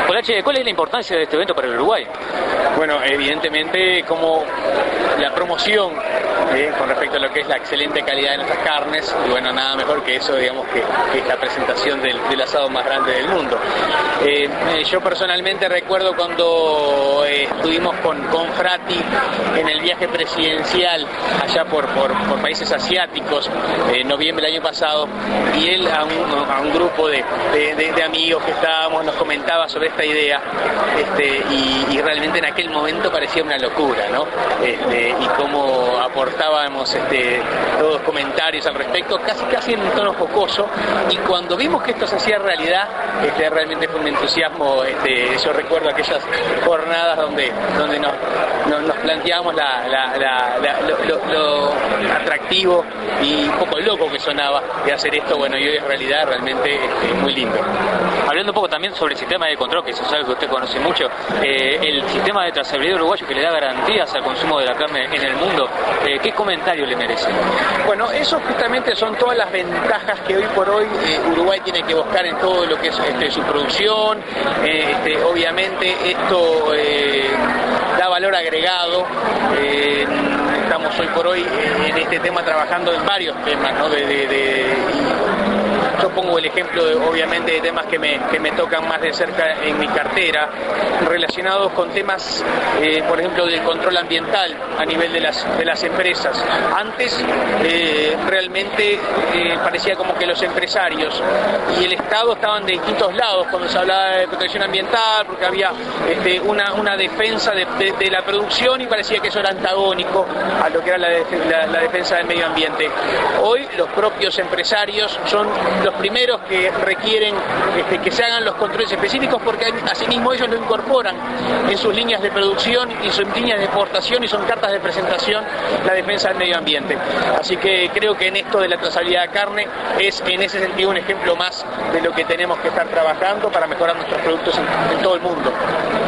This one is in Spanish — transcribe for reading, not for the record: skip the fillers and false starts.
Colache, ¿cuál es la importancia de este evento para el Uruguay? Bueno, evidentemente como la promoción con respecto a lo que es la excelente calidad de nuestras carnes, y bueno, nada mejor que eso, digamos, que es la presentación del asado más grande del mundo. Yo personalmente recuerdo cuando estuvimos con Frati en el viaje presidencial allá por países asiáticos, en noviembre del año pasado, y él a un grupo de amigos que estábamos nos comentaba sobre esta idea, y realmente en aquel momento parecía una locura, ¿no? Y cómo aportábamos todos comentarios al respecto, casi en un tono jocoso, y cuando vimos que esto se hacía realidad, realmente fue un entusiasmo. Yo recuerdo aquellas jornadas donde nos planteábamos lo atractivo y un poco loco que sonaba de hacer esto, bueno, y hoy es realidad realmente muy lindo. Hablando un poco también sobre el sistema de control, que eso es algo que usted conoce mucho, el sistema de trazabilidad uruguayo que le da garantías al consumo de la carne en el mundo, ¿qué comentario le merece? Bueno, eso justamente son todas las ventajas que hoy por hoy Uruguay tiene que buscar en todo lo que es su producción. Obviamente esto da valor agregado. Estamos hoy por hoy en este tema trabajando en varios temas, ¿no? Yo pongo el ejemplo, obviamente, de temas que me tocan más de cerca en mi cartera, relacionados con temas, por ejemplo, del control ambiental a nivel de las empresas. Antes, realmente, parecía como que los empresarios y el Estado estaban de distintos lados cuando se hablaba de protección ambiental, porque había una defensa de la producción, y parecía que eso era antagónico a lo que era la defensa del medio ambiente. Hoy, los propios empresarios son los primeros que requieren que se hagan los controles específicos, porque asimismo ellos lo incorporan en sus líneas de producción y sus líneas de exportación, y son cartas de presentación la defensa del medio ambiente. Así que creo que en esto de la trazabilidad de carne es en ese sentido un ejemplo más de lo que tenemos que estar trabajando para mejorar nuestros productos en todo el mundo.